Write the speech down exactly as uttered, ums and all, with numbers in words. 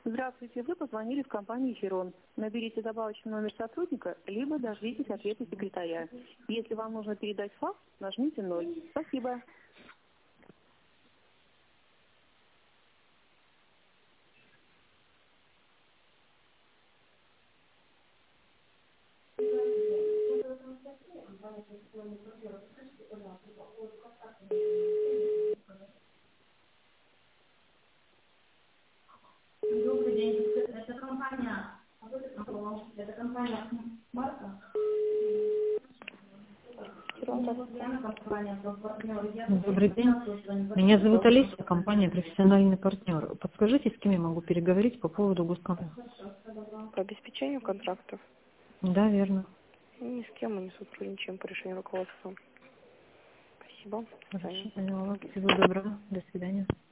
Здравствуйте, вы позвонили в компанию «Херон». Наберите добавочный номер сотрудника, либо дождитесь ответа секретаря. Если вам нужно передать факс, нажмите ноль. Спасибо. Добрый день. Это компания. Это компания Марка. Добрый день. Меня зовут Олеся, компания «Профессиональный партнер». Подскажите, с кем я могу переговорить по поводу госконтракта? По обеспечению контрактов? Да, верно. Ни с кем мы не сотрудничаем по решению руководства. Спасибо. Хорошо, поняла. Всего доброго. До свидания.